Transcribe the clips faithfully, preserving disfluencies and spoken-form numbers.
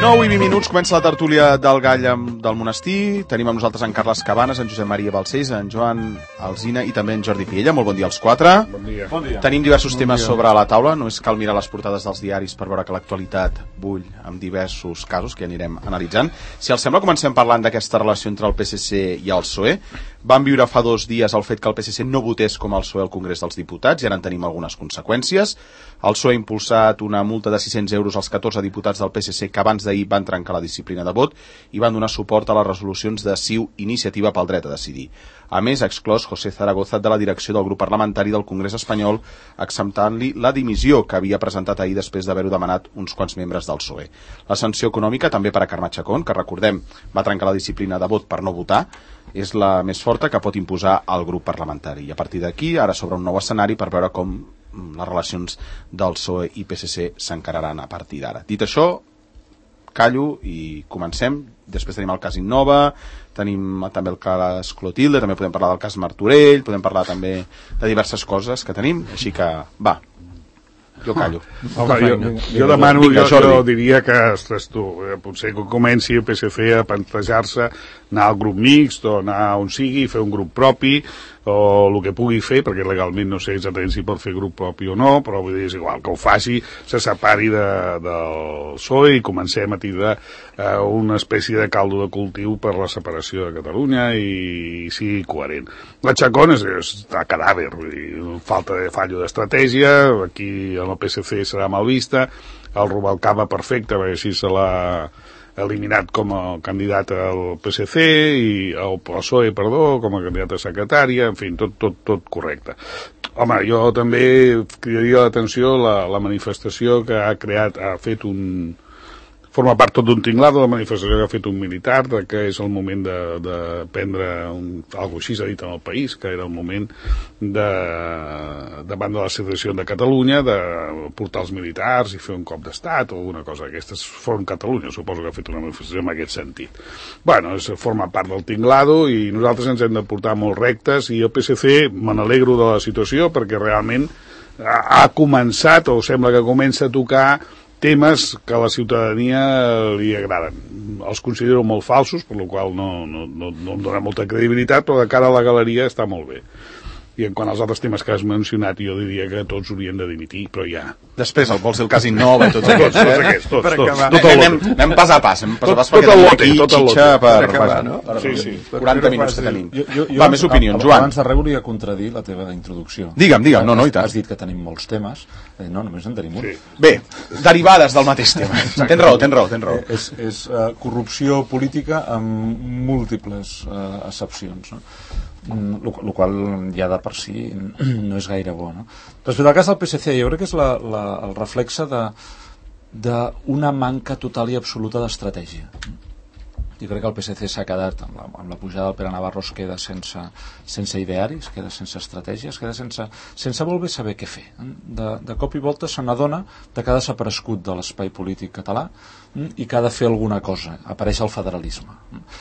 nou i vint minuts comença la tertúlia del Gall del Monestir. Tenim amb nosaltres en Carles Cabanes, en Josep Maria Balcells, en Joan Alsina i també en Jordi Piella. Molt bon dia als quatre. Bon dia. Bon dia. Tenim diversos bon temes dia. sobre la taula. Només cal mirar les portades dels diaris per veure que l'actualitat bull amb diversos casos que anirem analitzant. Si els sembla, comencem parlant d'aquesta relació entre el P S C i el P S O E. Vam viure fa dos dies el fet que el P S C no votés com el P S O E al Congrés dels Diputats i ara en tenim algunes conseqüències. El P S O E ha impulsat una multa de sis-cents euros als catorze diputats del P S C que abans d'ahir van trencar la disciplina de vot i van donar suport a les resolucions de C I U Iniciativa pel Dret a Decidir. A més, ha exclòs José Zaragoza de la direcció del grup parlamentari del Congrés espanyol, acceptant-li la dimissió que havia presentat ahir després d'haver-ho demanat uns quants membres del P S O E. La sanció econòmica també per a Carme Chacón, que recordem va trencar la disciplina de vot per no votar, és la més forta que pot imposar el grup parlamentari. I a partir d'aquí, ara s'obre un nou escenari per veure com les relacions del P S O E i P S C s'encararan a partir d'ara. Dit això, callo i comencem. Després tenim el cas Innova, tenim també el cas Clotilde, també podem parlar del cas Martorell, podem parlar també de diverses coses que tenim, així que va, jo callo. Home, jo, jo demano, Vinga, jo, jo diria que, ostres, tu, eh, potser que comenci el P S C a plantejar-se anar al grup mixt o anar on sigui, fer un grup propi o el que pugui fer, perquè legalment no sé exactament si pot fer grup propi o no, però vull dir, és igual que ho faci, se separi de, del P S O E i comencem a tirar eh, una espècie de caldo de cultiu per la separació de Catalunya i, i sigui coherent. La Chacón és, és a cadàver, vull dir, falta de fallo d'estratègia, aquí en el P S C serà mal vista, el Rubalcaba perfecte, perquè així se l'ha eliminat com a candidat al P S C i al P S O E, perdó, com a candidat a secretària, en fi, tot, tot, tot correcte. Home, jo també cridaria l'atenció la, la manifestació que ha creat, ha fet un... forma part tot d'un tinglado, la manifestació que ha fet un militar, de que és el moment de, de prendre un, algo així s'ha dit en el país, que era el moment de, davant de la situació de Catalunya, de portar els militars i fer un cop d'estat o alguna cosa d'aquestes. Forum Catalunya, suposo que ha fet una manifestació en aquest sentit. Bueno, és, forma part del tinglado i nosaltres ens hem de portar molt rectes i el P S C me n'alegro de la situació perquè realment ha, ha començat o sembla que comença a tocar temes que a la ciutadania li agraden. Els considero molt falsos, per la qual no, no, no, no em dona molta credibilitat, però de cara a la galeria està molt bé. I en quant als altres temes que has mencionat, jo diria que tots haurien de dimitir, però ja... Després, el vols dir el cas Innova i tots aquests, tots aquests, tots, tots. Tot anem, anem pas a pas, anem pas a pas, perquè tenim aquí xitxa per sí, sí. quaranta minuts que tenim. Va, més opinions, Joan. Abans de res volia contradir la teva introducció. Digue'm, digue'm, no, no, i tant. Has dit que tenim molts temes, no, només en tenim un. Bé, derivades del mateix tema. Tens raó, tens raó, tens raó. És, és corrupció política amb múltiples accepcions, no? El qual ja de per si no és gaire bo, no? Respecte al cas del P S C, jo crec que és la, la, el reflexe de d'una manca total i absoluta d'estratègia. Jo crec que el P S C s'ha quedat amb la, amb la pujada del Pere Navarro, es queda sense, sense idearis, queda sense estratègia, es queda sense, sense voler saber què fer. De, de cop i volta se n'adona de que ha desaparegut de l'espai polític català i que ha de fer alguna cosa. Apareix el federalisme.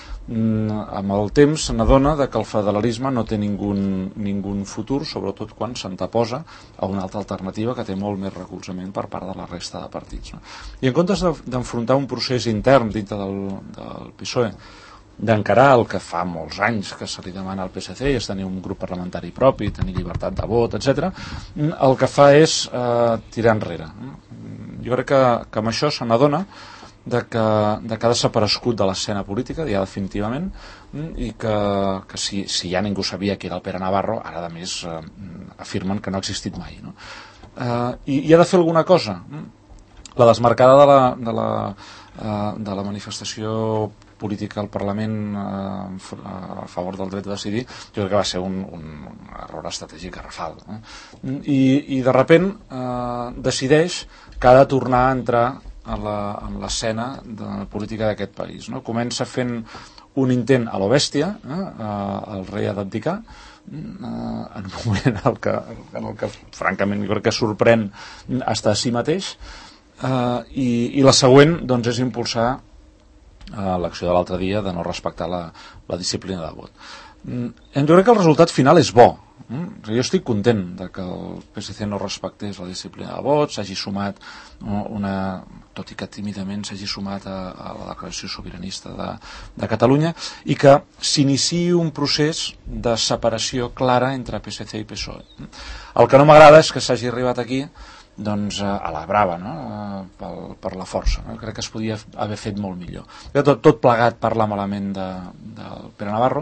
Amb el temps se n'adona de que el federalisme no té ningú, ningú futur, sobretot quan s'anteposa a una altra alternativa que té molt més recolzament per part de la resta de partits, no? I en comptes d'enfrontar un procés intern dintre del, del P S O E, d'encarar el que fa molts anys que se li demana al P S C, és tenir un grup parlamentari propi, tenir llibertat de vot, etcètera, el que fa és eh, tirar enrere. Jo crec que, que amb això se n'adona de que, de que ha desaparegut de l'escena política, ja definitivament, i que, que si, si ja ningú sabia qui era el Pere Navarro, ara a més eh, afirmen que no ha existit mai, no? Eh, i, i ha de fer alguna cosa. La desmarcada de la, de la, eh, de la manifestació política al Parlament eh, a favor del dret a decidir, jo crec que va ser un, un error estratègic garrafal, eh? I, i de sobte eh, decideix que ha de tornar a entrar a la, en l'escena de política d'aquest país, no? Comença fent un intent a lo bèstia, eh? El rei ha d'abdicar, eh? En un moment en el que, en el que francament jo crec que sorprèn hasta a si mateix, eh? I, i la següent doncs, és impulsar eh, l'acció de l'altre dia de no respectar la, la disciplina de vot. Jo crec que el resultat final és bo. Jo estic content de que el P S C no respectés la disciplina de vot, s'hagi sumat una, tot i que tímidament s'hagi sumat a, a la declaració sobiranista de, de Catalunya, i que s'iniciï un procés de separació clara entre P S C i P S O E. El que no m'agrada és que s'hagi arribat aquí doncs a la brava, no? per, per la força, no? Crec que es podia haver fet molt millor. Tot, tot plegat parla malament de, del Pere Navarro.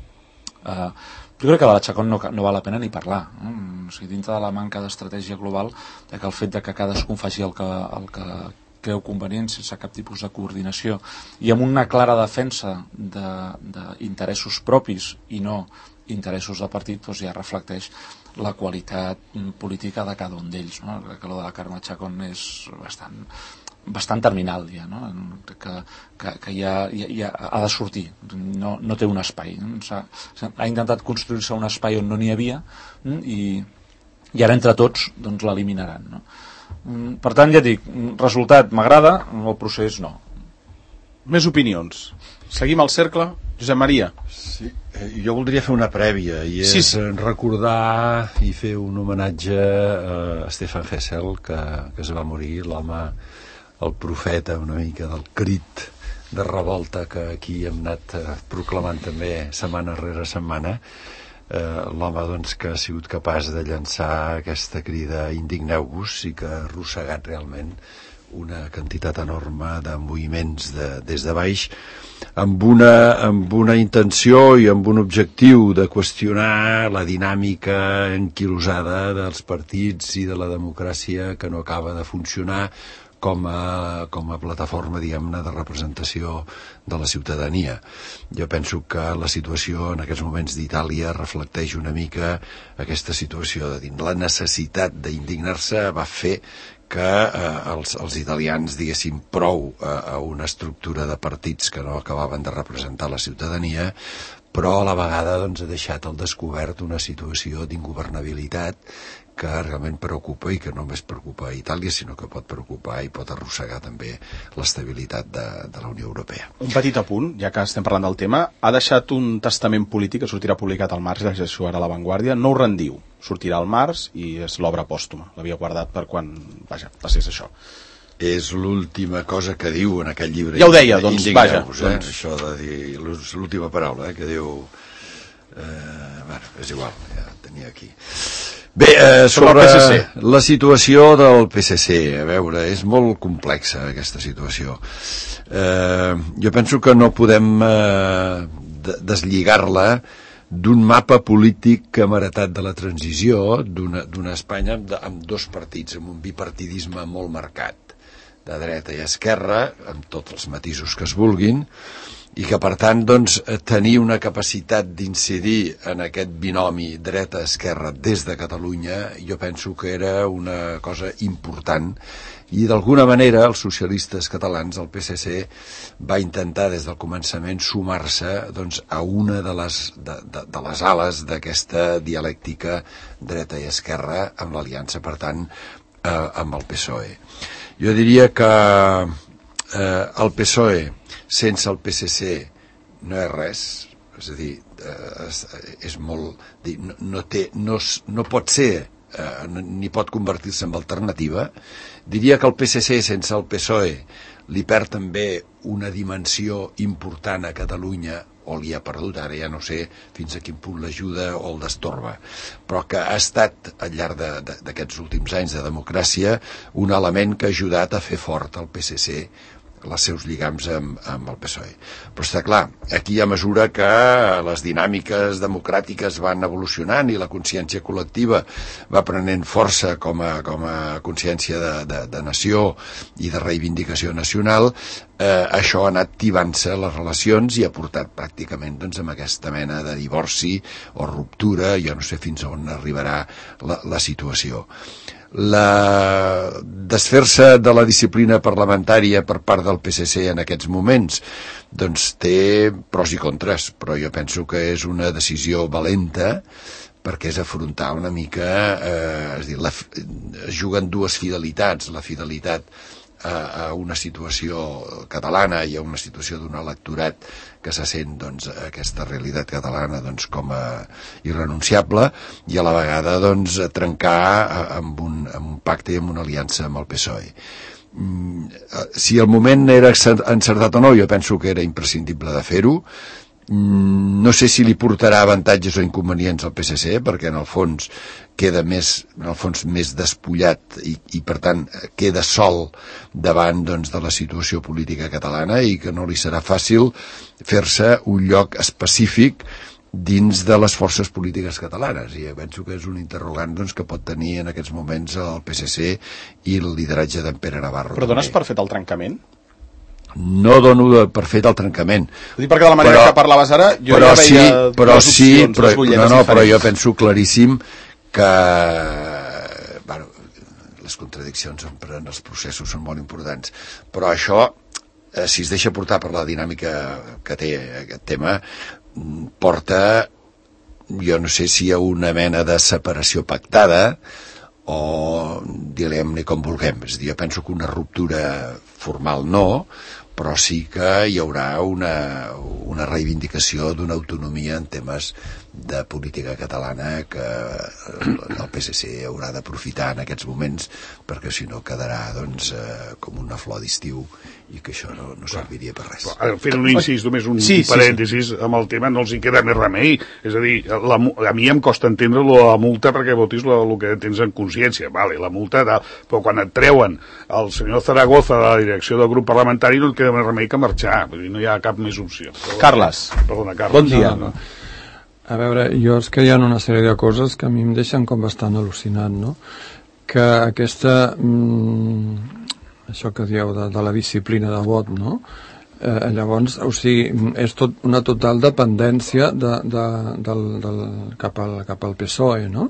eh, Jo crec que de la Chacón no, no val la pena ni parlar. No? O sigui, dintre de la manca d'estratègia global, de que el fet de que cadascú faci el que, el que creu convenient sense cap tipus de coordinació i amb una clara defensa d'interessos de, propis i no interessos de partit, doncs ja reflecteix la qualitat política de cada un d'ells. No? Que lo de la Carme Chacón és bastant... bastant terminal ja, no? que, que, que ja, ja, ja ha de sortir, no, no té un espai, no? Ha intentat construir-se un espai on no n'hi havia i, i ara entre tots doncs l'eliminaran, no? Per tant, ja dic, resultat m'agrada, el procés no. Més opinions. Seguim el cercle. Josep Maria. Sí, eh, jo voldria fer una prèvia i és sí, sí. recordar i fer un homenatge a Stefan Hessel, que, que es va morir, l'home, el profeta una mica del crit de revolta que aquí hem anat eh, proclamant també setmana rere setmana. Eh, l'home doncs, que ha sigut capaç de llançar aquesta crida indigneu-vos i que ha arrossegat realment una quantitat enorme de moviments de, des de baix amb una, amb una intenció i amb un objectiu de qüestionar la dinàmica enquilosada dels partits i de la democràcia que no acaba de funcionar com a, com a plataforma, diguem-ne, de representació de la ciutadania. Jo penso que la situació en aquests moments d'Itàlia reflecteix una mica aquesta situació de dir, la necessitat d'indignar-se va fer que eh, els, els italians diguessin prou a, a una estructura de partits que no acabaven de representar la ciutadania, però a la vegada doncs, ha deixat al descobert una situació d'ingovernabilitat que realment preocupa i que no només preocupa a Itàlia, sinó que pot preocupar i pot arrossegar també l'estabilitat de, de la Unió Europea. Un petit apunt, ja que estem parlant del tema, ha deixat un testament polític que sortirà publicat al març, llegeixo ara a La Vanguardia, no ho rendiu, sortirà al març i és l'obra pòstuma, l'havia guardat per quan, vaja, passés això. És l'última cosa que diu en aquest llibre. Ja ho deia, doncs, vaja. Eh? Doncs... Això de dir l'última paraula, eh, que diu... Eh, bueno, és igual, ja tenia aquí... Bé, eh, sobre la situació del P S C, a veure, és molt complexa aquesta situació. Eh, jo penso que no podem eh, deslligar-la d'un mapa polític que hem heretat de la transició, d'una Espanya amb, amb dos partits, amb un bipartidisme molt marcat, de dreta i esquerra, amb tots els matisos que es vulguin, i que per tant doncs, tenir una capacitat d'incidir en aquest binomi dreta-esquerra des de Catalunya jo penso que era una cosa important i d'alguna manera els socialistes catalans, el P S C, va intentar des del començament sumar-se doncs, a una de les, de, de, de les ales d'aquesta dialèctica dreta i esquerra amb l'aliança, per tant, eh, amb el P S O E. Jo diria que eh, el P S O E sense el P S C no és res, és a dir, eh, és molt, no, no, té, no, no pot ser, eh, ni pot convertir-se en alternativa. Diria que el P S C sense el P S O E li perd també una dimensió important a Catalunya, o li ha perdut, ara ja no sé fins a quin punt l'ajuda o el destorba, però que ha estat al llarg d'aquests últims anys de democràcia un element que ha ajudat a fer fort el P S C els seus lligams amb, amb el P S O E. Però està clar, aquí a mesura que les dinàmiques democràtiques van evolucionant i la consciència col·lectiva va prenent força com a, com a consciència de, de, de nació i de reivindicació nacional, eh, això ha anat tibant-se les relacions i ha portat pràcticament doncs, amb aquesta mena de divorci o ruptura, jo no sé fins on arribarà la, la situació. La desfer-se de la disciplina parlamentària per part del P S C en aquests moments doncs té pros i contres, però jo penso que és una decisió valenta perquè és afrontar una mica eh, és dir, la, es juguen dues fidelitats, la fidelitat a, a una situació catalana i a una situació d'un electorat que se sent doncs, aquesta realitat catalana doncs, com a irrenunciable i a la vegada doncs, trencar amb un, amb un pacte i amb una aliança amb el P S O E. Mm, si el moment era encertat o no, jo penso que era imprescindible de fer-ho. Mm, no sé si li portarà avantatges o inconvenients al P S C, perquè en el fons queda més, en el fons més despullat i, i per tant queda sol davant doncs, de la situació política catalana i que no li serà fàcil fer-se un lloc específic dins de les forces polítiques catalanes, i penso que és un interrogant doncs, que pot tenir en aquests moments el P S C i el lideratge d'en Pere Navarro. Però dones per fet el trencament? No dono per fet el trencament. Ho dic perquè de la manera però, que parlaves ara jo però ja veia sí, però dues sí, opcions, però, dues no, no, diferents. però jo penso claríssim que bueno, les contradiccions en els processos són molt importants, però això, eh, si es deixa portar per la dinàmica que té aquest tema, porta, jo no sé si hi ha una mena de separació pactada o diguem-ne com vulguem, és a dir, jo penso que una ruptura formal no, però sí que hi haurà una, una reivindicació d'una autonomia en temes de política catalana que el P S C haurà d'aprofitar en aquests moments, perquè si no quedarà doncs, eh, com una flor d'estiu i que això no, no serviria per res. Però, fent un incís, només un sí, parèntesis, sí, sí. Amb el tema no els hi queda més remei, és a dir, la, a mi em costa entendre la multa perquè votis el que tens en consciència, vale, la multa, tal, però quan et treuen el senyor Zaragoza de la direcció del grup parlamentari no et queda més remei que marxar, vull dir, no hi ha cap més opció. Però, Carles, perdona, Carles, bon dia. No, no. A veure, jo és que hi ha una sèrie de coses que a mi em deixen com bastant al·lucinat, no? Que aquesta... Mm, això que dieu de, de la disciplina de vot, no? Eh, llavors, o sigui, és tot una total dependència de, de, del, del, cap, al, cap al P S O E, no?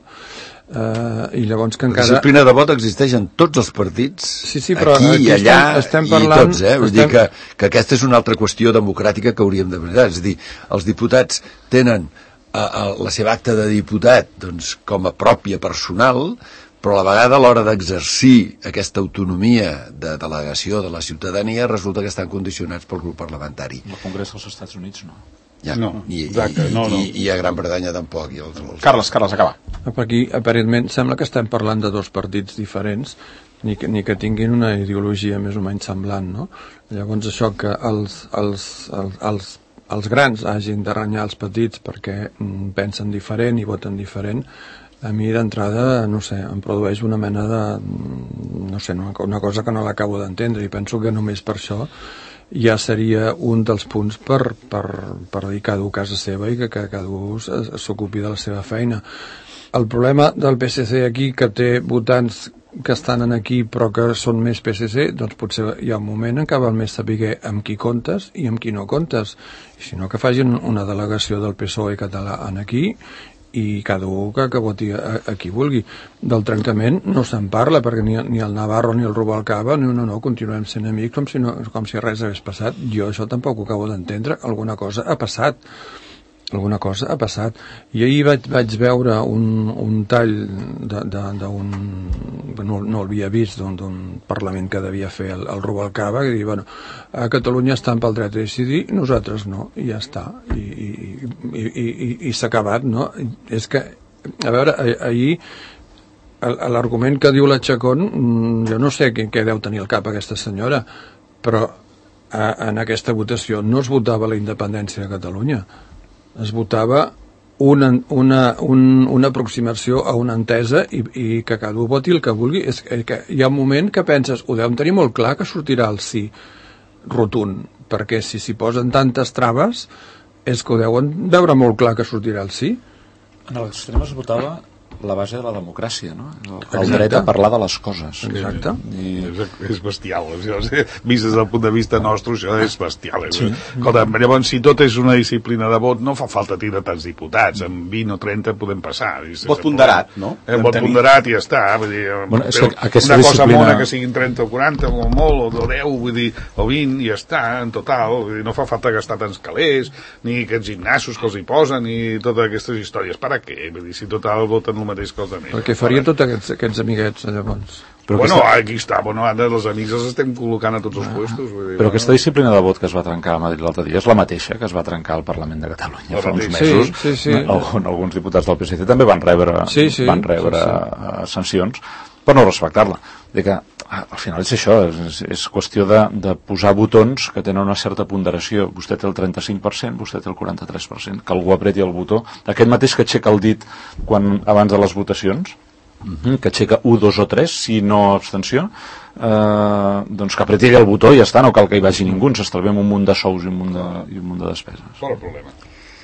Eh, i llavors que encara... La disciplina de vot existeix en tots els partits, sí, sí, però aquí, aquí i allà, estem, estem parlant, i tots, eh? Vull estem... dir que, que aquesta és una altra qüestió democràtica que hauríem de veure. És a dir, els diputats tenen a, a la seva acta de diputat doncs, com a pròpia personal, però a la vegada a l'hora d'exercir aquesta autonomia de delegació de la ciutadania resulta que estan condicionats pel grup parlamentari. El Congrés dels Estats Units no. Ja, no, I, exacte, i, no, no. I, i a Gran Bretanya tampoc. I els, els... Carles, Carles, acaba. Aquí, aparentment, sembla que estem parlant de dos partits diferents, ni que, ni que tinguin una ideologia més o menys semblant, no? Llavors, això que els, els, els, els, els grans hagin de renyar els petits perquè mm, pensen diferent i voten diferent, a mi d'entrada, no sé, em produeix una mena de... no sé, una cosa que no l'acabo d'entendre i penso que només per això ja seria un dels punts per, per, per dir cada u a casa seva i que, que cada u s'ocupi de la seva feina. El problema del P S C aquí, que té votants que estan aquí però que són més P S C, doncs potser hi ha un moment en què val més saber amb qui comptes i amb qui no comptes. I si no, que facin una delegació del P S O E català aquí i cada un que, que voti a, a qui vulgui. Del trencament no se'n parla, perquè ni, ni el Navarro ni el Rubalcaba, no, no, no, continuem sent amics com si, no, com si res hagués passat. Jo això tampoc ho acabo d'entendre. Alguna cosa ha passat. Alguna cosa ha passat. I ahir vaig, vaig veure un, un tall d'un... No, no l'havia vist, d'un Parlament que devia fer el, el Rubalcaba, que diu, bueno, a Catalunya estan pel dret a decidir, nosaltres no, i ja està. I, i, i, i, i s'ha acabat, no? És que, a veure, ahir l'argument que diu la Chacón, jo no sé què, què deu tenir al cap aquesta senyora, però a, en aquesta votació no es votava la independència de Catalunya, es votava una, una, un, una aproximació a una entesa i, i que cada un voti el que vulgui. És que hi ha un moment que penses, ho deuen tenir molt clar que sortirà el sí rotund, perquè si s'hi posen tantes traves és que ho deuen veure molt clar que sortirà el sí. En l'extrem es votava la base de la democràcia, no? El, el dret a parlar de les coses. Exacte. I... És, és bestial. Això, vist des del punt de vista nostre, això és bestial. Sí. Escolta, llavors, si tot és una disciplina de vot, no fa falta tindre tants diputats. Amb vint o trenta podem passar. Vot ponderat, no? Eh, vot ponderat i ja està. Vull dir, bueno, és que aquesta una disciplina... cosa mona que siguin trenta o quaranta, o molt, o deu, vull dir, o vint, i ja està, en total. Vull dir, no fa falta gastar tants calés, ni aquests gimnasos que els hi posen, ni totes aquestes històries. Per a què? Vull dir, si total voten el mateix que els altres. Perquè faria tots aquests, aquests amiguets, llavors. Però bueno, aquesta... aquí està, bueno, ara els amics els estem col·locant a tots els puestos. Vull dir, però no? Aquesta disciplina de vot que es va trencar a Madrid l'altre dia és la mateixa que es va trencar al Parlament de Catalunya fa uns mesos. Sí, sí, sí. On alguns diputats del P S C també van rebre, sí, sí, van rebre sí, sí. sancions per no respectar-la. Vull dir que al final és això, és, és qüestió de, de posar botons que tenen una certa ponderació. Vostè té el trenta-cinc per cent, vostè té el quaranta-tres per cent, que algú apreti el botó. Aquest mateix que aixeca el dit quan, abans de les votacions, Uh-huh, que aixeca u, dos o tres, si no abstenció, eh, doncs que apreti ell el botó i ja està, no cal que hi vagi ningú, ens estalviem un munt de sous i un munt de, i un munt de despeses. Qual el problema?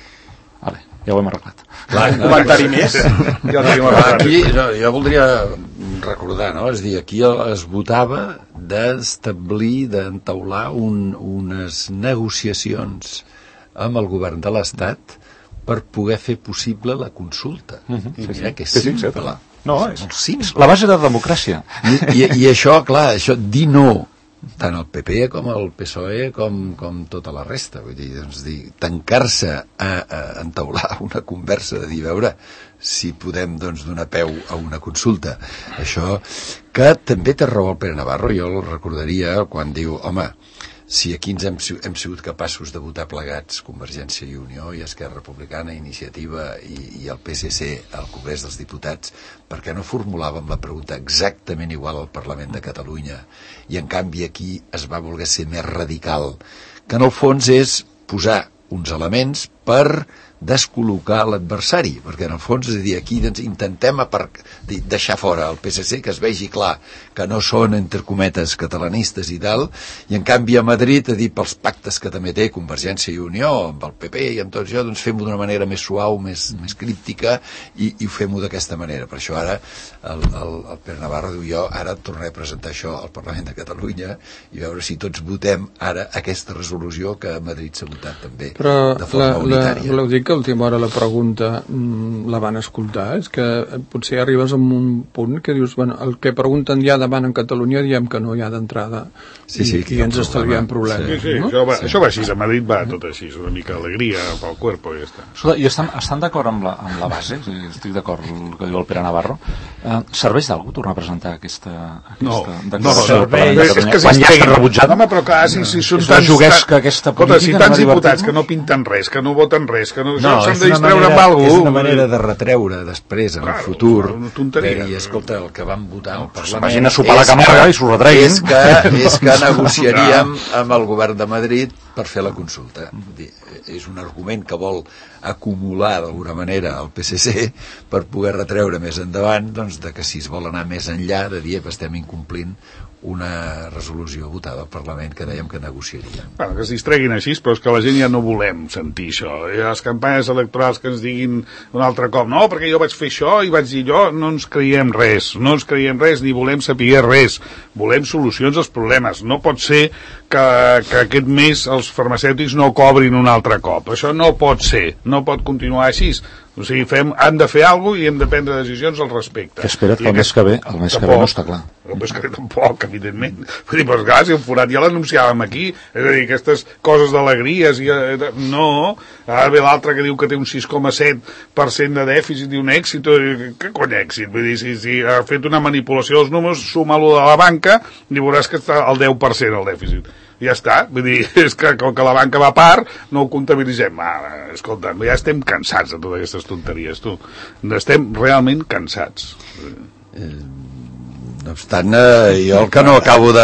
Vale, ja ho hem arreglat. Un comentari més? Ja aquí, no, jo voldria recordar, no? És a dir, aquí es votava d'establir, d'entaular un, unes negociacions amb el govern de l'Estat per poder fer possible la consulta. Uh-huh, I mira sí, que és sí, simple. Sí, no, és, és la base de la democràcia. I, i, i això, clar, això, dir no, tant el P P com el P S O E com, com tota la resta, vull dir, doncs, dir, tancar-se a, a entaular una conversa de dir, veure si podem doncs, donar peu a una consulta. Això que també té raó el Pere Navarro, jo el recordaria quan diu, home, si aquí ens hem, hem sigut capaços de votar plegats Convergència i Unió i Esquerra Republicana, Iniciativa i, i el P S C al Congrés dels Diputats, per què no formulàvem la pregunta exactament igual al Parlament de Catalunya i en canvi aquí es va voler ser més radical, que en el fons és posar uns elements per descol·locar l'adversari, perquè en el fons és a dir, aquí doncs, intentem apar- deixar fora el P S C, que es vegi clar que no són, entre cometes, catalanistes i tal, i en canvi a Madrid, a dir, pels pactes que també té Convergència i Unió, amb el P P i amb tot això, doncs fem-ho d'una manera més suau, més, més críptica, i, i ho fem-ho d'aquesta manera. Per això ara el, el, el Pere Navarro diu, jo ara tornaré a presentar això al Parlament de Catalunya i veure si tots votem ara aquesta resolució que a Madrid s'ha votat també. Però de forma la, unitària. La, voleu dir que a última hora la pregunta mm, la van escoltar? És que potser arribes a un punt que dius, bueno, el que pregunten ja davant en Catalunya diem que no hi ha d'entrada sí, sí, i, i ens estalviem problemes. Sí, sí, no? això, va, sí. això va així, a Madrid va tot així, una mica alegria pel cuerpo i ja està. Escolta, i estan, estan d'acord amb, la, amb la base, és a dir, estic d'acord amb el que diu el Pere Navarro, eh, serveix d'algú tornar a presentar aquesta, aquesta no, declaració no, del Parlament de és Catalunya, que si quan ja està rebutjada? Home, però clar, si, si són és una tants, juguesca aquesta política, escolta, si tants anem a diputats que divertir-nos. no pinten res, que no voten res, que no, No, s'han és de una, distreure manera, amb algú. és una manera de retreure després, en el Claro, futur, una tonteria. i escolta, el que vam votar al Parlament... S'imagina sopar la Camarga i s'ho retreguin. És que, és que negociaríem amb el govern de Madrid per fer la consulta. Vull dir, és un argument que vol acumular d'alguna manera el P S C per poder retreure més endavant doncs, de que si es vol anar més enllà de dir que estem incomplint una resolució votada al Parlament que dèiem que negociaríem. Bueno, que es distreguin així, però és que la gent ja no volem sentir això. I les campanyes electorals que ens diguin un altre cop, no, perquè jo vaig fer això i vaig dir allò, no ens creiem res, no ens creiem res, ni volem saber res. Volem solucions als problemes. No pot ser que, que aquest mes els farmacèutics no cobrin un altre cop. Això no pot ser, no pot continuar així. O sigui, fem, han de fer alguna cosa i hem de prendre decisions al respecte. Que espera't que el mes que ve, el mes que ve no està clar. El mes que ve tampoc, evidentment. Vull dir, però clar, si el forat ja l'anunciàvem aquí, és a dir, aquestes coses d'alegries, i, no, ara ve l'altre que diu que té un sis coma set per cent de dèficit i un èxit, què cony èxit? Vull dir, si, si ha fet una manipulació dels números, suma-lo de la banca i veuràs que està al deu per cent el dèficit. Ja està, vull dir, és que com que la banca va a part, no ho comptabilitzem. Ah, escolta, ja estem cansats de totes aquestes tonteries, tu. Estem realment cansats. Eh, no obstant, eh, jo el que no acabo de...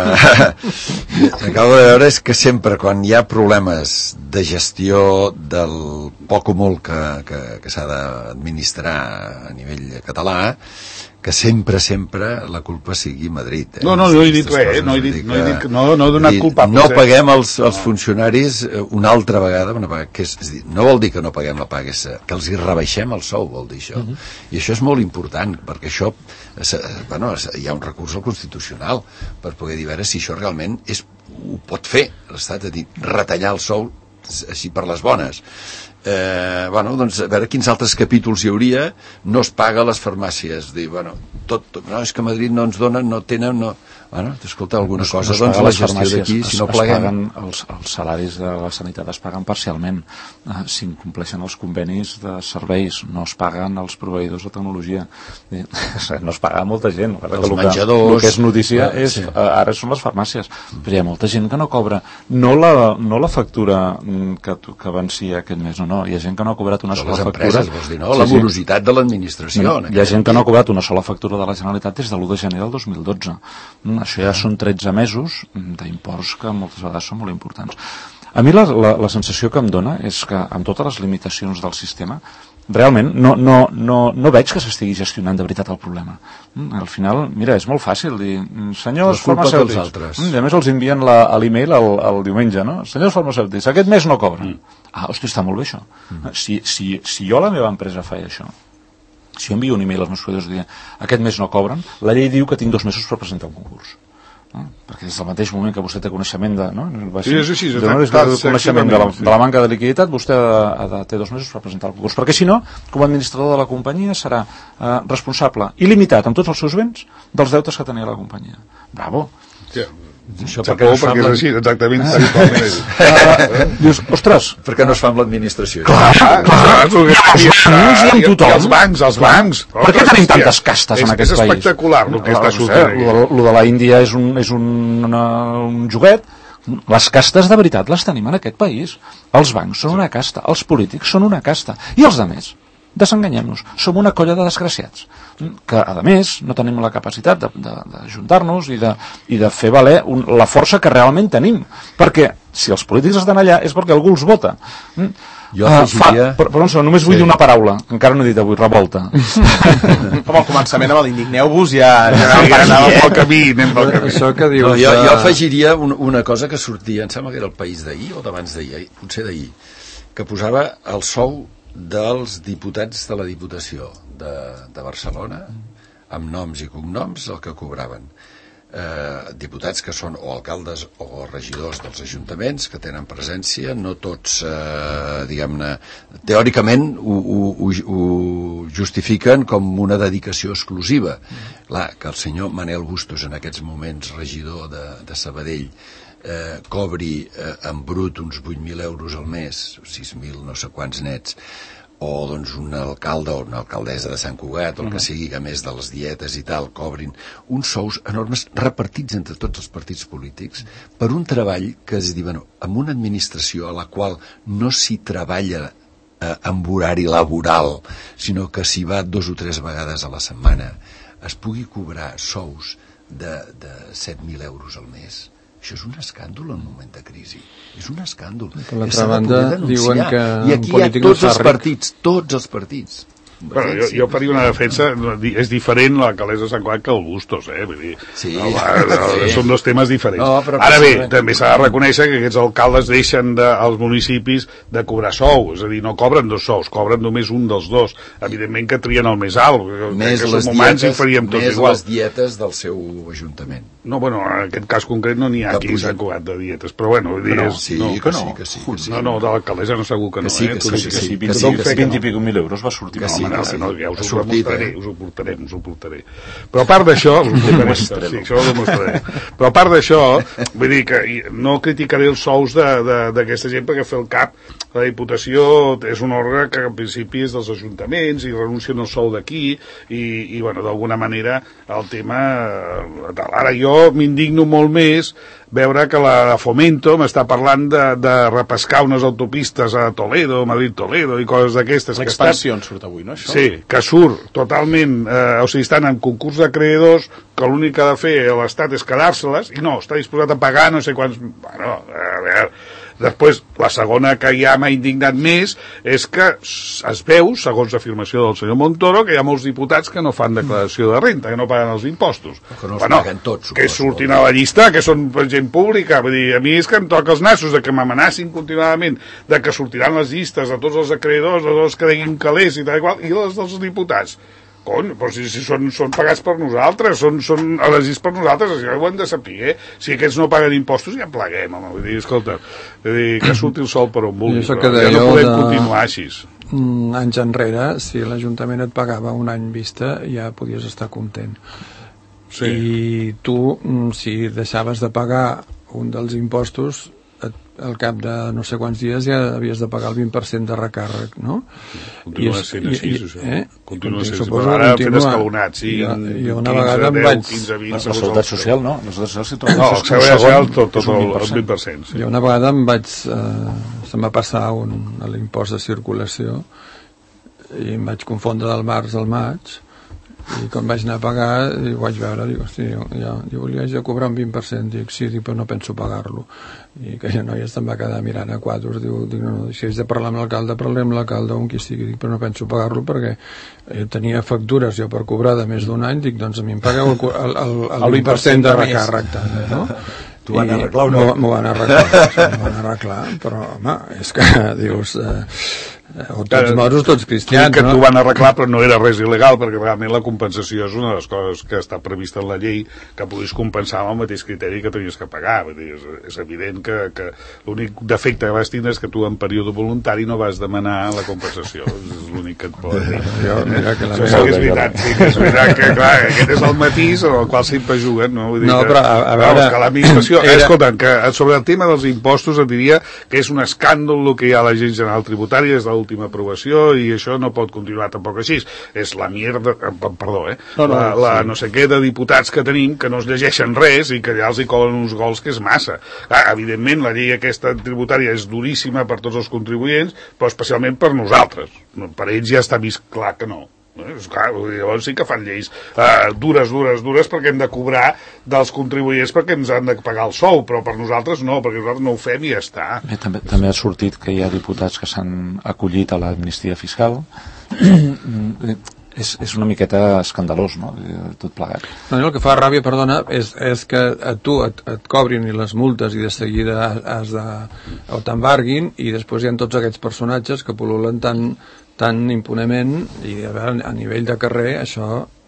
acabo de veure és que sempre, quan hi ha problemes de gestió del poc o molt que, que, que s'ha d'administrar a nivell català, que sempre, sempre la culpa sigui Madrid. Eh? No, no, no he dit res, no he dit, no he dit que no, no he donat culpables. No paguem els, els funcionaris una altra vegada, una paga, que és, és dir, no vol dir que no paguem la paga, és que els hi rebaixem el sou, vol dir això. Uh -huh. I això és molt important, perquè això, bueno, hi ha un recurs al Constitucional per poder dir, veure si això realment és, ho pot fer l'Estat, a dir, retallar el sou així per les bones. Eh, bueno, doncs a veure quins altres capítols hi hauria. No es paga a les farmàcies, dir, bueno, tot, tot, no, és que a Madrid no ens donen, no tenen, no... Bueno, escolta, alguna cosa, no doncs la gestió d'aquí, si no pleguem... Els, els salaris de la sanitat es paguen parcialment. Eh, si incompleixen els convenis de serveis, no es paguen els proveïdors de tecnologia. Eh, no es paga a molta gent. Els el menjadors... Que, el que és notícia eh, és, sí. eh, ara són les farmàcies. Però hi ha molta gent que no cobra. No la, no la factura que, que vencia aquest mes, no, no. Hi ha gent que no ha cobrat una sola factura. Les empreses, vols dir, no? La sí, morositat sí. de l'administració. No, hi ha gent que no ha cobrat una sola factura de la Generalitat des de l'u de gener del dos mil dotze. Això ja són tretze mesos d'imports que moltes vegades són molt importants. A mi la, la, la sensació que em dona és que amb totes les limitacions del sistema realment no, no, no, no veig que s'estigui gestionant de veritat el problema. Al final, mira, és molt fàcil dir senyors farmacèutics, i a més els envien la, a l'e-mail el, el diumenge, no? Senyors farmacèutics, aquest mes no cobren. Mm. Ah, hosti, està molt bé això. Mm. Si, si, si jo a la meva empresa feia això, si jo envio un e-mail als meus proveïdors i diuen aquest mes no cobren, la llei diu que tinc dos mesos per presentar un concurs. No? Perquè des del mateix moment que vostè té coneixement de, no? Sí, sí, sí, de, no, des del coneixement de la, de la manca de liquiditat, vostè ha de té dos mesos per presentar el concurs, perquè si no, com a administrador de la companyia serà eh, responsable il·limitat amb tots els seus béns dels deutes que tenia la companyia. Bravo. Sí. Això perquè, no perquè és així, exactament habitualment és. Uh, dius, ostres, per què no es fa amb l'administració? Clar, clar, clar, i amb tothom. I els bancs, els bancs. Per què tenim tantes castes en aquest país? És espectacular el que està succeint. Lo de la Índia és un, és un, una, un joguet. Les castes de veritat les tenim en aquest país. Els bancs són una casta, els polítics són una casta, i els altres, desenganyem-nos, som una colla de desgraciats que, a més, no tenim la capacitat d'ajuntar-nos i, de, i de fer valer un, la força que realment tenim, perquè si els polítics estan allà és perquè algú els vota. Jo afegiria... Uh, fa, però, però només vull sí. dir una paraula, que encara no he dit avui, revolta. Com al començament amb l'indigneu-vos ja, ja, ja, ja anàvem pel camí, anem pel camí. Això que dius... No, jo, jo afegiria un, una cosa que sortia, em sembla que era el País d'ahir o d'abans d'ahir, potser d'ahir, que posava el sou dels diputats de la Diputació de, de Barcelona, amb noms i cognoms, el que cobraven. Eh, diputats que són o alcaldes o regidors dels ajuntaments, que tenen presència, no tots, eh, diguem-ne, teòricament ho, ho, ho justifiquen com una dedicació exclusiva. Clar, que el senyor Manel Bustos, en aquests moments regidor de, de Sabadell, Eh, cobri eh, en brut uns vuit mil euros al mes, sis mil no sé quants nets, o doncs un alcalde o una alcaldessa de Sant Cugat, o el que sigui, que a més de les dietes i tal, cobrin uns sous enormes repartits entre tots els partits polítics per un treball que es diu, bueno, amb una administració a la qual no s'hi treballa eh, amb horari laboral, sinó que s'hi va dos o tres vegades a la setmana, es pugui cobrar sous de, de set mil euros al mes. Això és un escàndol en un moment de crisi. És un escàndol. Per l'altra banda, diuen que i aquí hi ha tots els partits, tots els partits. Bueno, jo, jo faria una defensa, és diferent l'alcaldessa de Sant Cugat que el Bustos, eh? Vull dir, sí, no, va, no, sí. Són dos temes diferents. No, però ara bé, també s'ha de reconèixer que aquests alcaldes deixen de, als municipis de cobrar sou, és a dir, no cobren dos sous, cobren només un dels dos. Evidentment que trien el més alt, més que les som humans i faríem tot més igual. Les dietes del seu ajuntament. No, bueno, en aquest cas concret no n'hi ha aquí a Sant Cugat de dietes, però bueno, vull dir, no, és, sí, no, que, sí, que sí, que sí. No, no, de l'alcaldessa no segur que no, que sí, eh? Que sí, que sí, que sí, que sí, vint i pico mil euros va sortir. Que sí, no, que sí. No, ja us ho sortit, demostraré, eh? us ho portarem, us ho portaré. Però a part d'això, us ho portaré, sí, això ho demostraré. Però a part d'això, vull dir que no criticaré els sous d'aquesta gent, perquè fer el cap, la Diputació és un òrgan que en principi és dels ajuntaments i renuncien al sou d'aquí i, i bueno, d'alguna manera el tema... Ara jo m'indigno molt més veure que la Fomento m'està parlant de, de repescar unes autopistes a Toledo, Madrid-Toledo i coses d'aquestes. L'expansió en surt avui, no, això? Sí, que surt totalment, eh, o sigui, estan en concurs de creadors, que l'únic que ha de fer l'Estat és quedar-se-les, i no, està disposat a pagar no sé quants... Bueno, a veure... Després, la segona que ja m'ha indignat més és que es veu, segons l'afirmació del senyor Montoro, que hi ha molts diputats que no fan declaració de renta, que no paguen els impostos. Que no els bueno, paguen tots, suposo. Que surtin a la llista, que són gent pública. Vull dir, a mi és que em toca els nassos de que m'amenacin continuadament, de que sortiran les llistes de tots els acreedors, de tots els que deguin calés i tal i qual, i les dels diputats. Cony, però si, si són, són pagats per nosaltres, són, són elegits per nosaltres, això ho hem de saber. Si aquests no paguen impostos, ja en pleguem, home. Vull dir, escolta, vull dir, que surti el sol per on vulgui, però ja no podem de... continuar així. Anys enrere, si l'Ajuntament et pagava un any vista, ja podies estar content. Sí. I tu, si deixaves de pagar un dels impostos, et, al cap de no sé quants dies ja havies de pagar el vint per cent de recàrrec, no? Continua és, sent així, això. Eh? Continua sent així. Ara han fet escalonats, sí. Jo, jo una vegada em vaig... quinze, vint, la seguretat social, no? La seguretat social, no, la seguretat social, tot, tot el, el vint per cent. Sí. Jo una vegada em vaig... Eh, se'm va passar un, l'impost de circulació i em vaig confondre del març al maig, i quan vaig anar a pagar i ho vaig veure, dic, hosti, ja, jo volia ja cobrar un vint per cent, dic, sí, dic, però no penso pagar-lo, i aquella noia se'n va quedar mirant a quadros, diu, dic, no, no, si haig de parlar amb l'alcalde, parlem amb l'alcalde, on qui sigui, dic, però no penso pagar-lo perquè jo tenia factures jo per cobrar de més d'un any, dic, doncs a mi em pagueu el, el, el, el vint per cent de recàrrec, també, no? T'ho van arreglar o no? M'ho van arreglar, m'ho van arreglar, però, home, és que, dius... Eh, o tots moros, tots cristians, que no? T'ho van arreglar, però no era res il·legal, perquè realment la compensació és una de les coses que està prevista en la llei, que puguis compensar amb el mateix criteri que tenies que pagar. Vull dir, és, és evident que, que l'únic defecte que vas tindre és que tu en període voluntari no vas demanar la compensació. És l'únic que et pot dir. Jo, mira que la Això sí que és veritat, sí que és veritat que, clar, aquest és el matís en el qual sempre juguen, no? Vull dir no, que, però a, a veure... que l'administració... Era... Escolta, que sobre el tema dels impostos et diria que és un escàndol el que hi ha a la gent general tributària des de l'última aprovació i això no pot continuar tampoc així. És la mierda, perdó, eh? No, no, la, la sí. no sé què de diputats que tenim que no es llegeixen res i que ja els hi colen uns gols que és massa. Clar, evidentment, la llei aquesta tributària és duríssima per tots els contribuents, però especialment per nosaltres. Per ells ja està vist clar que no. Eh, clar, llavors sí que fan lleis uh, dures, dures, dures perquè hem de cobrar dels contribuents perquè ens han de pagar el sou, però per nosaltres no, perquè nosaltres no ho fem i ja està. Bé, també, també ha sortit que hi ha diputats que s'han acollit a l'amnistia fiscal. és, és una miqueta escandalós, no?, tot plegat. No, el que fa ràbia, perdona, és, és que a tu et, et cobrin les multes i de seguida has de... o t'embarguin i després hi ha tots aquests personatges que pol·lulen tan tan impunement i a veure, a nivell de carrer això,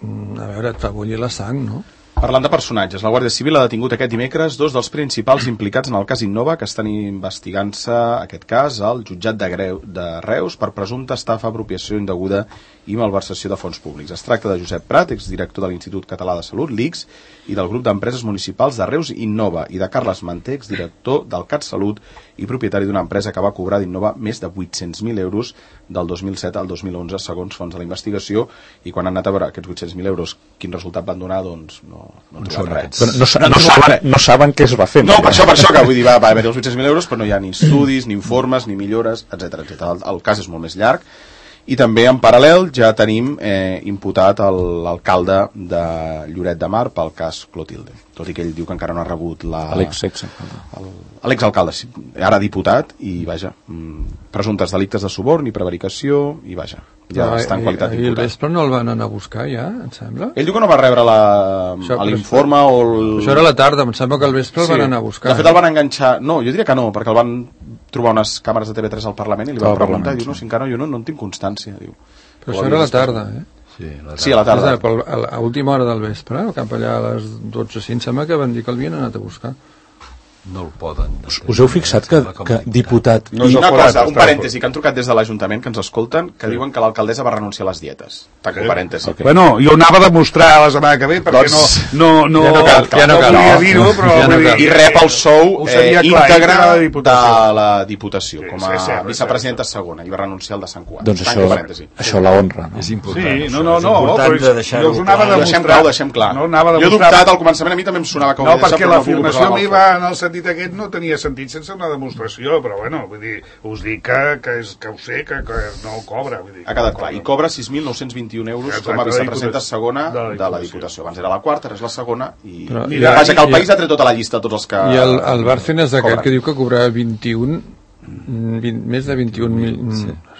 a veure, et fa bullir la sang, no? Parlant de personatges, la Guàrdia Civil ha detingut aquest dimecres dos dels principals implicats en el cas Innova que estan investigant-se aquest cas al jutjat de, Greu, de Reus per presumpta estafa, apropiació indeguda i malversació de fons públics. Es tracta de Josep Prat, exdirector de l'Institut Català de Salut, l'I C S, i del grup d'empreses municipals de Reus Innova, i de Carles Manté, exdirector del CatSalut i propietari d'una empresa que va cobrar d'Innova més de vuit-cents mil euros del dos mil set al dos mil onze, segons fons de la investigació, i quan han anat a veure aquests vuit-cents mil euros, quin resultat van donar, doncs no, no han trobat res. No, no, no, no, saben, no saben què es va fer. No, per això, per això que vull dir, va, va haver els vuit-cents mil euros, però no hi ha ni estudis, ni informes, ni millores, etcètera etcètera. El, el cas és molt més llarg. I també, en paral·lel, ja tenim eh, imputat l'alcalde de Lloret de Mar pel cas Clotilde. Tot i que ell diu que encara no ha rebut la... L'ex-alcalde. L'ex-alcalde, sí, ara diputat, i vaja, presumptes delictes de suborn i prevaricació, i vaja, ja no, està en qualitat d'imputat. I el vespre no el van anar a buscar, ja, em sembla? Ell diu que no va rebre l'informe o... El... Això era a la tarda, em sembla que el vespre sí. el van anar a buscar. De fet, el van enganxar... No, jo diria que no, perquè el van trobar unes càmeres de T V tres al Parlament i li van preguntar, i diu, no, si encara jo no, no en tinc constància, diu. Però això era a la tarda, eh? Sí, la sí, a la tarda. A última hora del vespre, cap allà a les dotze, em sembla que van dir que l'havien anat a buscar. No el poden. Us, us heu fixat que, que diputat... No, I una cosa, un parèntesi, que han trucat des de l'Ajuntament, que ens escolten, que sí. diuen que l'alcaldessa va renunciar a les dietes. Tanco sí. parèntesi. Okay. Bueno, jo anava a demostrar la setmana que ve, perquè doncs, no, no, no, ja no cal, ja no cal. No volia dir-ho, però... Ja no cal. I rep el sou eh, íntegre de, de la Diputació, sí, com a sí, sí, vicepresidenta segona, i va renunciar al de Sant Cugat. Doncs això, això la honra. No? És important. Sí, no, no, no, important de deixar-ho clar. Ho deixem clar, ho deixem clar. Jo he dubtat, al començament a mi també em sonava que ho no, perquè l'afirmació meva en el sentit aquest no tenia sentit sense una demostració, però bueno, vull dir, us dic que, que, és, que ho sé, que, que no el cobra. Vull dir, ha quedat clar, i cobra sis mil nou-cents vint-i-un euros exacte, com a vicepresidenta segona de la, de la Diputació. Abans era la quarta, ara és la segona, i però, mira, vaja, que el país ha tret tota la llista, tots els que... I el, el Bárcenas aquest que diu que cobrava vint-i-un, vint, més de vint-i-un mil... Sí.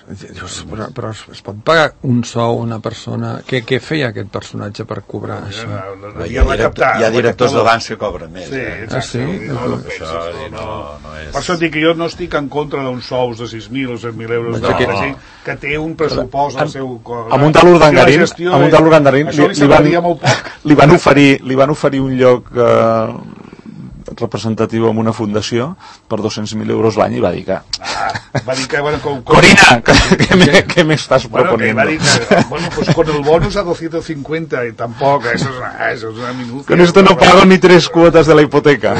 Dius, però, però es, es pot pagar un sou a una persona? Què, què feia aquest personatge per cobrar Ja, això? no, no, no, Hi ha, director, hi ha directors de bancs que cobren més. Sí, eh? exacte. Ah, sí? No, no, Això pensis, no, no és... Per això et dic que jo no estic en contra d'uns sous de sis mil o set mil euros No. de gent que té un pressupost al seu... Amunt a l'Urdangarín, amunt a l'Urdangarín Això li semblaria molt poc. li van oferir, li van oferir un lloc eh, representatiu en una fundació per dos-cents mil euros l'any i va dir que... Ah, va dir que... Bueno, com, com... Corina, ¿qué me, qué me estás Bueno, que proponiendo? va dir que, bueno, pues con el bonus a doscientos cincuenta y tampoco, eso es, ah, eso es una minucia. Con esto no pago ni tres cuotas de la hipoteca.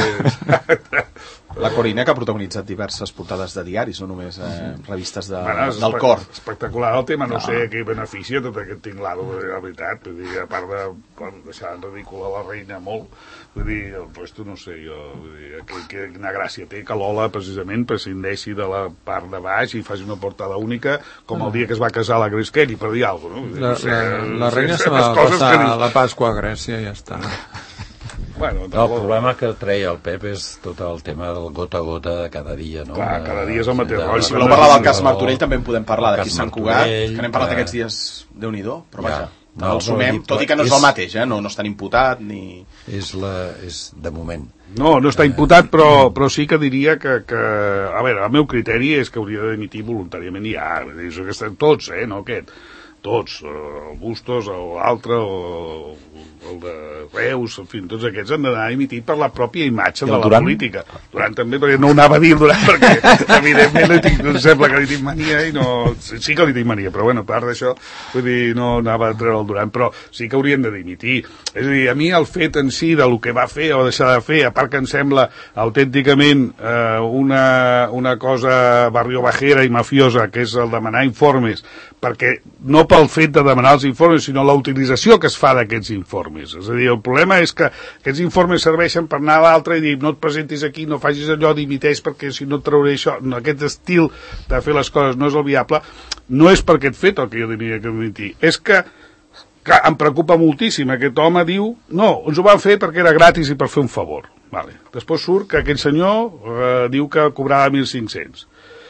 La Corina, que ha protagonitzat diverses portades de diaris, no només eh, revistes de, Bueno, és del espe- cor. Espectacular el tema, no, no sé què beneficia tot aquest tinglado, la veritat, vull dir, a part de bueno, deixar en ridícula la reina molt, vull dir, el resto no sé jo, vull dir, que, que, quina gràcia té que l'Ola precisament prescindeixi de la part de baix i faci una portada única, com el dia que es va casar la Grace Kelly, per dir alguna cosa, no? Vull dir, La, no sé, la, la no sé, reina se les va coses passar que dius. la Pasqua a Grècia i ja està. Bueno, No, el tampoc- problema que treia el Pep és tot el tema del gota a gota de cada dia, no? Clar, cada dia és el mateix De- rotllo. Si voleu parlar del cas de- Martorell també en podem parlar, el d'aquí cas Sant Cugat, Martorell, que n'hem parlat eh, aquests dies, Déu-n'hi-do, però Ja. vaja, No, el sumem, però tot i que no és és- el mateix, eh? no, no és tan imputat ni... És, la, és de moment. No, no està imputat, però, però sí que diria que, que... A veure, el meu criteri és que hauria de dimitir voluntàriament ja. Vull dir, que estan tots, eh, no aquest. Tots, eh, el Bustos, l'altre, el, el de Reus, en fi, tots aquests han d'anar dimitit per la pròpia imatge I de el la Duran? política. Durant també, perquè no ho anava a dir el Duran, perquè evidentment li tinc, em sembla que li tinc mania i no... Sí que li tinc mania, però bueno, a part d'això, vull dir, no anava a treure el Duran, però sí que haurien de dimitir. És a dir, a mi el fet en si de lo que va fer o deixar de fer, a part que em sembla autènticament eh, una, una cosa barriobajera i mafiosa, que és el demanar informes, perquè no pel fet de demanar els informes, sinó la utilització que es fa d'aquests informes. És a dir, el problema és que aquests informes serveixen per anar a l'altre i dir no et presentis aquí, no facis allò, dimiteix perquè si no et trauré això. No, aquest estil de fer les coses no és el viable. No és per aquest fet el que jo diria que dimitir. És que, que em preocupa moltíssim. Aquest home diu, no, ens ho van fer perquè era gratis i per fer un favor. Vale. Després surt que aquell senyor eh, diu que cobrava mil cinc-cents.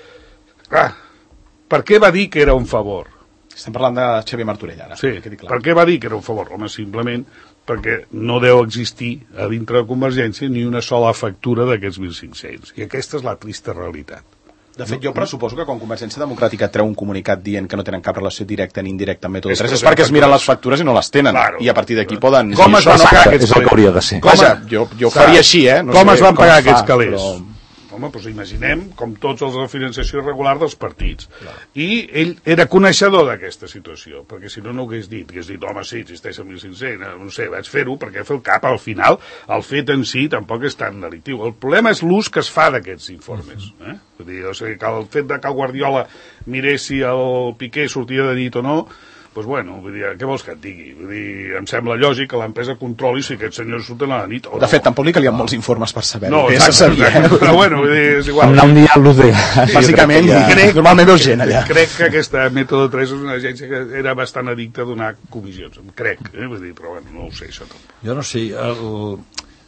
Clar, per què va dir que era un favor? Estem parlant de Xavier Martorell ara. Sí, que quedi clar. per què va dir que era un favor? Home, simplement perquè no deu existir a dintre de Convergència ni una sola factura d'aquests mil cinc-cents. I aquesta és la trista realitat. De fet, jo pressuposo que quan Convergència Democràtica treu un comunicat dient que no tenen cap relació directa ni indirecta amb Método És tres, que és perquè es miren les factures i no les tenen. Claro. I a partir d'aquí poden... Com dir, es van això no pagar cal. aquests és el que hauria de ser. Com Vaja, a- jo, jo ho Clar. faria així, eh? No com sé es van pagar fa, aquests calés? però- Home, doncs imaginem com tots els de finançació irregular dels partits. I ell era coneixedor d'aquesta situació, perquè si no, no ho hagués dit. Hagués dit, home, sí, existeix el mil cinc-cents, no sé, vaig fer-ho perquè fer el cap, al final, el fet en si tampoc és tan delictiu. El problema és l'ús que es fa d'aquests informes. Eh? Vull dir, o sigui, que el fet de que el Guardiola mirés si el Piqué sortia de nit o no, doncs bueno, vull dir, què vols que et digui? Vull dir, em sembla lògic que l'empresa controli si aquests senyors surten a la nit o no. De fet, tampoc li calien molts informes per saber no, què exacte, se sabia. exacte, però bueno, vull dir, és igual. Vam anar un dia a l'U D. Bàsicament, Ja. crec, normalment veus gent allà. Crec que aquesta Método tres és una agència que era bastant addicta a donar comissions. Crec, eh? Vull dir, però bueno, no ho sé, això tampoc. Jo no sé, el,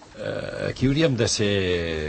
eh, aquí hauríem de ser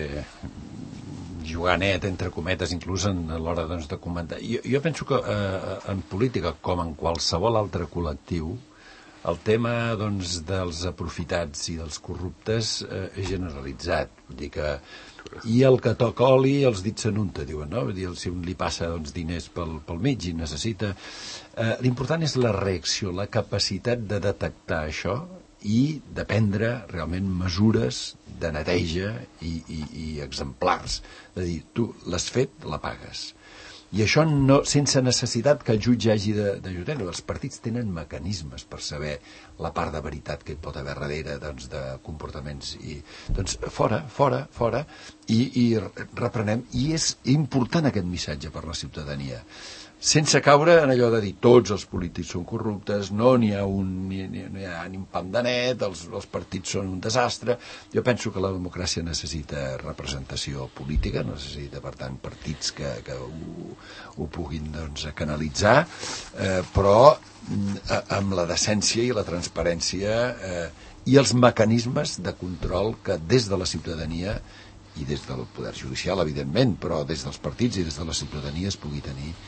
jugar net, entre cometes, inclús en, a l'hora doncs, de comentar. Jo, jo penso que eh, en política, com en qualsevol altre col·lectiu, el tema doncs, dels aprofitats i dels corruptes eh, és generalitzat. Vull dir que i el que toca oli els dits s'anunta, diuen, no? Vull dir, si un li passa doncs, diners pel, pel mig i necessita... Eh, l'important és la reacció, la capacitat de detectar això i de prendre realment mesures de neteja i, i, i exemplars. De dir, tu l'has fet, la pagues. I això no, sense necessitat que el jutge hagi d'ajudar. Els partits tenen mecanismes per saber la part de veritat que hi pot haver darrere doncs, de comportaments. I, doncs fora, fora, fora, i, i reprenem. I és important aquest missatge per la ciutadania. Sense caure en allò de dir tots els polítics són corruptes, no n'hi ha un ni, ni, ni, ha ni un pam de net, els, els partits són un desastre. Jo penso que la democràcia necessita representació política, necessita, per tant, partits que, que ho, ho puguin doncs, canalitzar, eh, però eh, amb la decència i la transparència eh, i els mecanismes de control que des de la ciutadania i des del poder judicial, evidentment, però des dels partits i des de la ciutadania es pugui tenir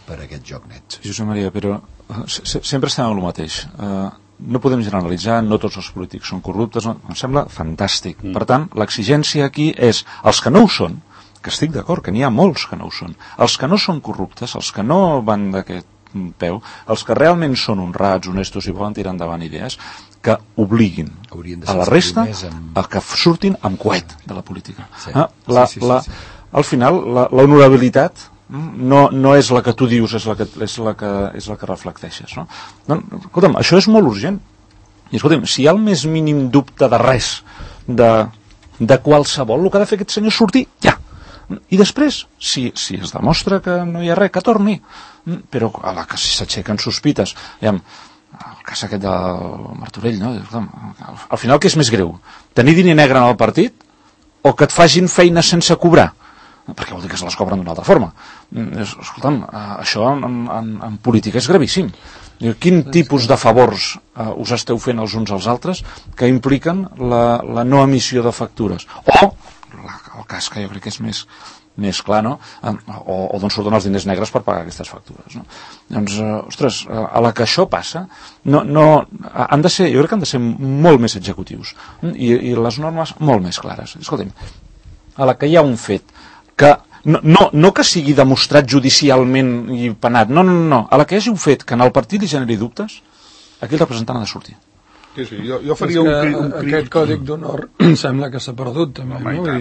per aquest joc net. Josep Maria, però se sempre estem amb el mateix. Uh, no podem generalitzar, no tots els polítics són corruptes, no? Em sembla fantàstic. Mm. Per tant, l'exigència aquí és els que no ho són, que estic d'acord, que n'hi ha molts que no ho són, els que no són corruptes, els que no van d'aquest peu, els que realment són honrats, honestos i volen tirar endavant idees, que obliguin a la resta amb... a que surtin amb coet de la política. Sí. Ah, la, sí, sí, la, sí, sí. Al final, la, la honorabilitat no, no és la que tu dius, és la que, és la que, és la que reflecteixes. No? No, escolta'm, això és molt urgent. I escolta'm, si hi ha el més mínim dubte de res, de, de qualsevol, el que ha de fer aquest senyor és sortir ja. I després, si, si es demostra que no hi ha res, que torni. Però a la que s'aixequen sospites, aviam, el cas aquest del Martorell, no? Al final què és més greu? Tenir diner negre en el partit o que et facin feina sense cobrar? Perquè vol dir que se les cobren d'una altra forma. Escolta'm, això en, en, en política és gravíssim. Quin tipus de favors uh, us esteu fent els uns als altres que impliquen la, la no emissió de factures? O el cas que jo crec que és més, més clar, no? O, o d'on surten els diners negres per pagar aquestes factures, no? Doncs, eh, ostres, a la que això passa, no, no, han de ser, jo crec que han de ser molt més executius i, i les normes molt més clares. Escolta'm, a la que hi ha un fet que no, no, no que sigui demostrat judicialment i penat, no, no, no, a la que hi hagi un fet que en el partit li generi dubtes, aquí el representant ha de sortir. Sí, sí, jo, jo faria un, un crim. Aquest còdic d'honor sembla que s'ha perdut també, no? no?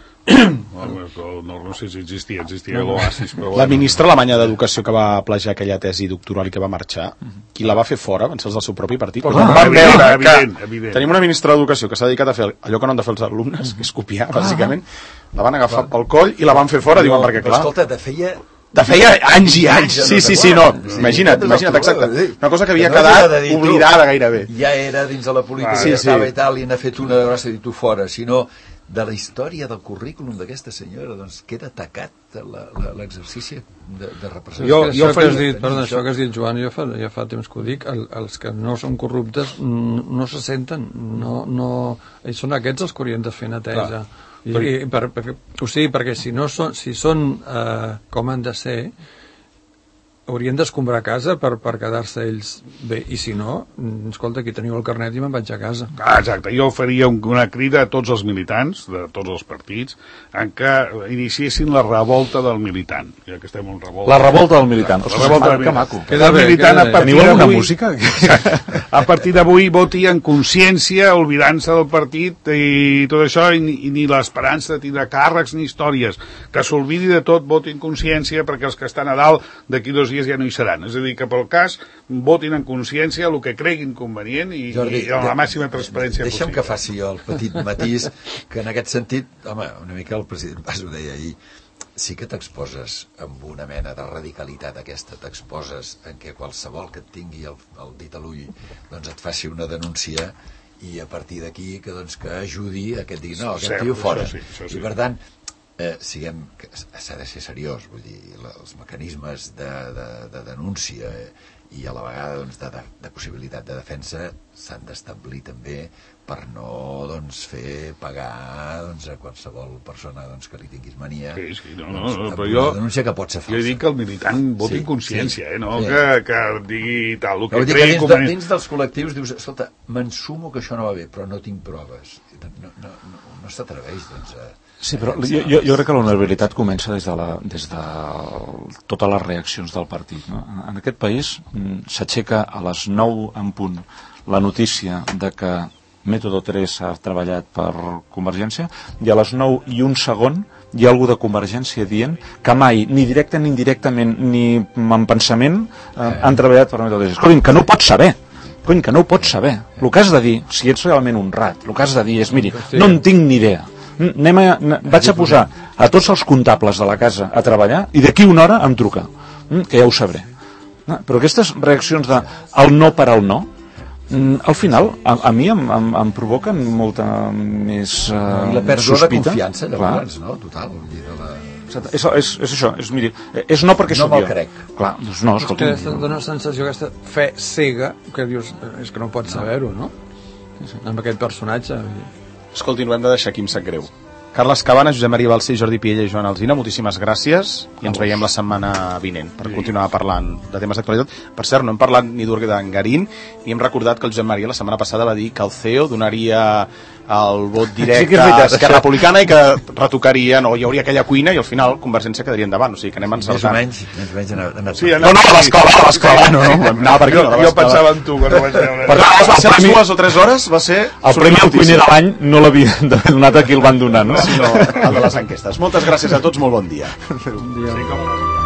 No, no, no sé si existia, existia no. l'Oasis. Però la ministra alemanya d'Educació que va plagiar aquella tesi doctoral i que va marxar, qui la va fer fora van ser els del seu propi partit. Però no, van veure evident, evident. Tenim una ministra d'Educació que s'ha dedicat a fer allò que no han de fer els alumnes, que és copiar, bàsicament. La van agafar pel coll i la van fer fora, diuen, perquè clar... Escolta, de feia... De feia anys i anys, sí, sí, sí, no, imagina't, imagina't, exacte. Una cosa que havia quedat oblidada gairebé. Ja era dins de la política, ja estava i tal, i n'ha fet una de gràcia i tu fora, sinó de la història del currículum d'aquesta senyora, doncs queda tacat l'exercici de, de representació. Jo, jo això, que has dit, perdona, això que has dit, Joan, jo fa, ja fa temps que ho dic, el, els que no són corruptes no se senten, no, no, són aquests els que haurien de fer neteja. I, i per, per, o sigui, perquè si no són, si són eh, com han de ser, haurien d'escombrar casa per, per quedar-se ells bé, i si no, escolta, aquí teniu el carnet i me'n vaig a casa. Ah, exacte, jo faria una crida a tots els militants de tots els partits en què iniciessin la revolta del militant, ja que estem en revolta. La revolta del militant, la revolta del militant. Queda bé, queda bé. Teniu alguna música? A partir d'avui voti en consciència, oblidant-se del partit i tot això, i, i ni l'esperança de tindre càrrecs ni històries, que s'olvidi de tot, voti en consciència, perquè els que estan a dalt d'aquí dos dies ja no hi seran, és a dir, que pel cas votin en consciència el que creguin convenient i, Jordi, i amb la màxima transparència deixa'm possible. Que faci jo el petit matís que en aquest sentit, home, una mica el president Mas ho deia ahir, sí que t'exposes amb una mena de radicalitat aquesta, t'exposes en què qualsevol que et tingui el, el dit a l'ull doncs et faci una denúncia i a partir d'aquí que, doncs, que ajudi a que et digui no, aquest tio fora, sí, sí. I per tant Eh, siguem, s'ha de ser seriós, vull dir, els mecanismes de, de, de denúncia i a la vegada doncs, de, de, de possibilitat de defensa s'han d'establir també per no doncs, fer pagar doncs, a qualsevol persona doncs, que li tinguis mania. Sí, sí, no, no, no, doncs, però jo, denúncia que pot ser falsa. Jo dic que el militant voti sí, en consciència, sí, eh, no sí. que, que digui tal, el que no, cregui... Dins, de, dins dels col·lectius dius, escolta, m'ensumo que això no va bé, però no tinc proves. No, no, no, no s'atreveix, doncs, a... Sí, però jo, jo, jo crec que la honorabilitat comença des de, la, des de totes les reaccions del partit. No? En aquest país s'aixeca a les nou en punt la notícia de que Método tres ha treballat per Convergència i a les nou i un segon hi ha algú de Convergència dient que mai, ni directe ni indirectament ni en pensament eh, han treballat per Método tres. Escoltin, que no ho pots saber. Cony, que no ho pots saber. El que has de dir, si ets realment honrat, el que has de dir és, miri, no en tinc ni idea. Anem a, vaig a posar a tots els comptables de la casa a treballar i d'aquí una hora em truca, que ja ho sabré. Però aquestes reaccions de el no per al no, al final a, a mi em, em, em provoquen molta més uh, i la pèrdua sospita. De confiança llavors, no? Total, vull dir, de la... És, és, és això, és, miri, és no perquè no sóc jo. No me'l crec. Clar, doncs no, escolta. És que dona una sensació, aquesta fe cega, que dius, és que no pots saber-ho, no? Amb aquest personatge. Escolti, no hem de deixar aquí, em sap greu. Carles Cabana, Josep Maria Balcer, Jordi Piella i Joan Alsina, moltíssimes gràcies i ens veiem la setmana vinent per continuar parlant de temes d'actualitat. Per cert, no hem parlat ni d'Urdangarín ni hem recordat que el Josep Maria la setmana passada va dir que el C E O donaria el vot directe sí a Esquerra Republicana i que retocarien o hi hauria aquella cuina i al final Convergència quedaria endavant, o sigui que anem encertant. Més o menys, més o menys ha anat. Sí, no, no, a l'escola, a l'escola, no, no, anava per aquí. Jo, jo pensava en tu, quan ho vaig veure. Per tant, va ser les dues o tres hores, va ser... El premi al cuiner de l'any no l'havien donat a qui el van donar, no? Sinó el de les enquestes. Moltes gràcies a tots, molt bon dia. Bon dia. Sí, com